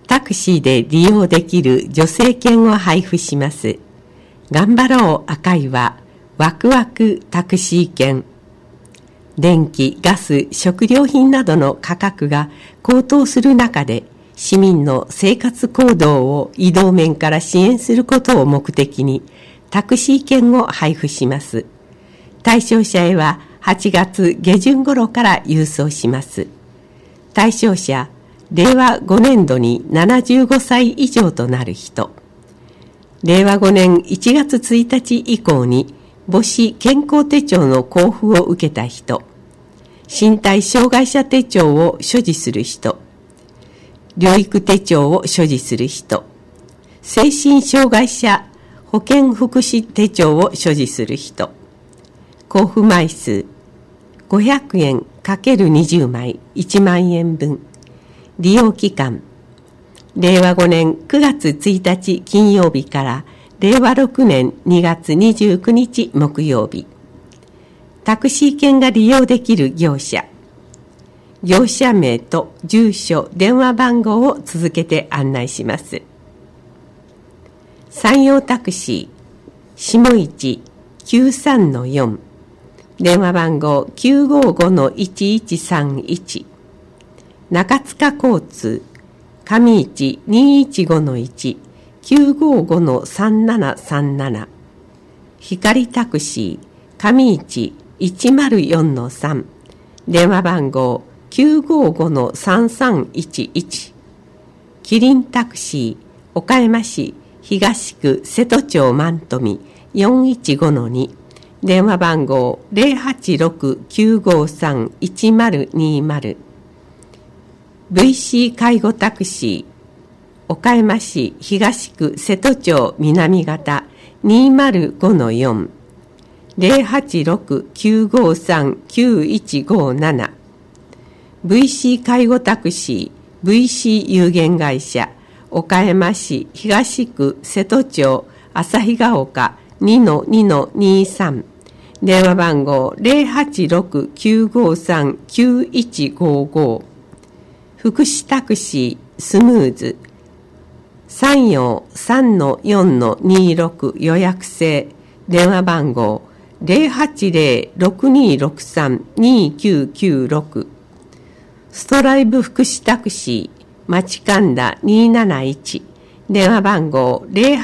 タクシーで利用できる助成券を配布します。頑張ろう赤いはワクワクタクシー券。電気、ガス、食料品などの価格が高騰する中で、市民の生活行動を移動面から支援することを目的にタクシー券を配布します。対象者へは8月下旬頃から郵送します。対象者、令和5年度に75歳以上となる人、令和5年1月1日以降に母子健康手帳の交付を受けた人、身体障害者手帳を所持する人、療育手帳を所持する人、精神障害者保健福祉手帳を所持する人、交付枚数500円 ×20 枚1万円分、利用期間令和5年9月1日金曜日から令和6年2月29日木曜日。タクシー券が利用できる業者。業者名と住所、電話番号を続けて案内します。山陽タクシー、下市 93-4、電話番号 955-1131。中塚交通、上市 215-1、955-3737。光タクシー、上市 104-3、電話番号 955-3311。キリンタクシー、岡山市東区瀬戸町万富 415-2、電話番号 086-953-1020。VC 介護タクシー、岡山市東区瀬戸町南方 205-4、086-953-9157。VC 介護タクシー、VC 有限会社、岡山市東区瀬戸町旭ヶ丘 2-2-23、電話番号 086-953-9155。福祉タクシー、スムーズ、山陽 3-4-26 予約制、電話番号 080-6263-2996。ストライブ福祉タクシー、町神田271、電話番号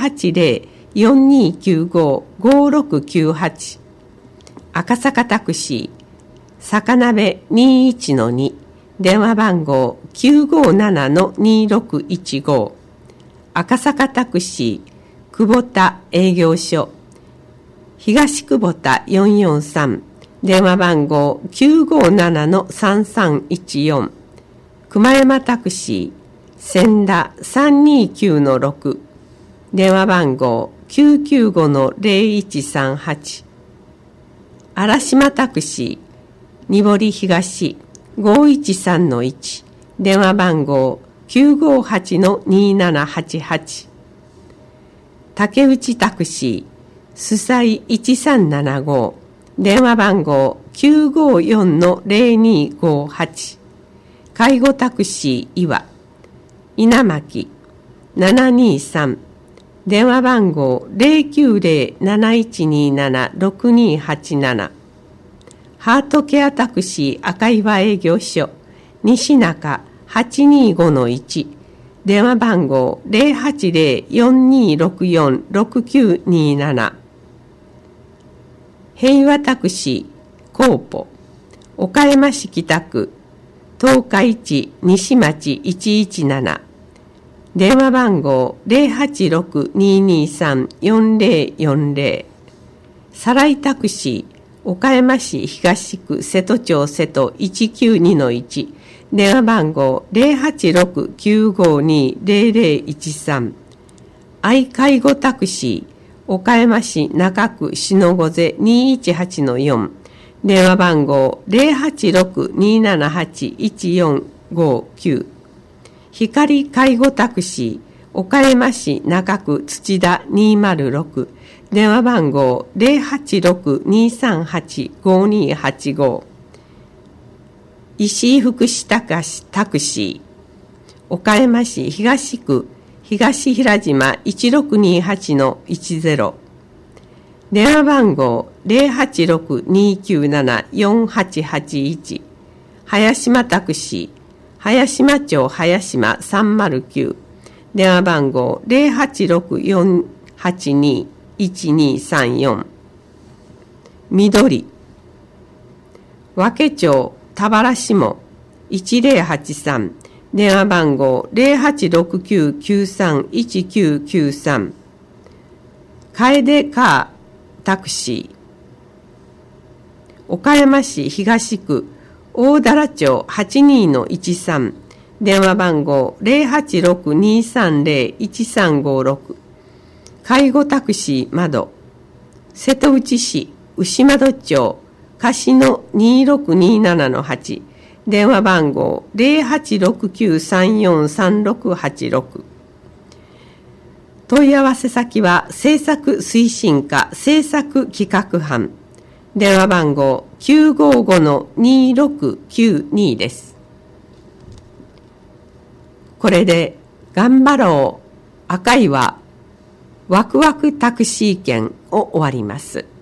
080-4295-5698。赤坂タクシー、坂鍋21-2、電話番号 957-2615。赤坂タクシー、久保田営業所、東久保田443、電話番号 957-3314。熊山タクシー、千田329-6、電話番号 995-0138。嵐島タクシー、にぼり東513-1、電話番号 958-2788。竹内タクシー、すさい1375、電話番号 954-0258。介護タクシー、岩稲巻723、電話番号 090-7127-6287。ハートケアタクシー赤岩営業所、西中 825-1、電話番号 080-4264-6927。平和タクシー、コーポ、岡山市北区、東海市西町117、電話番号 086-223-4040。サライタクシー、岡山市東区瀬戸町瀬戸 192-1、電話番号 086-952-0013。愛介護タクシー、岡山市中区篠御瀬 218-4、電話番号 086-278-1459。光介護タクシー、岡山市中区土田206、電話番号 086-238-5285。石井福祉タクシー、 岡山市東区東平島 1628-10 電話番号 086-297-4881 早島タクシー早島町早島309電話番号 086-482-1234 緑和気町田原下1083電話番号 0869931993 楓カータクシー岡山市東区大棚町 82-13電話番号 086-230-1356 介護タクシー窓瀬戸内市牛窓町樫野 2627-8電話番号 086-934-3686 問い合わせ先は政策推進課政策企画班電話番号 955-2692 です。これで頑張ろう赤いはワクワクタクシー券を終わります。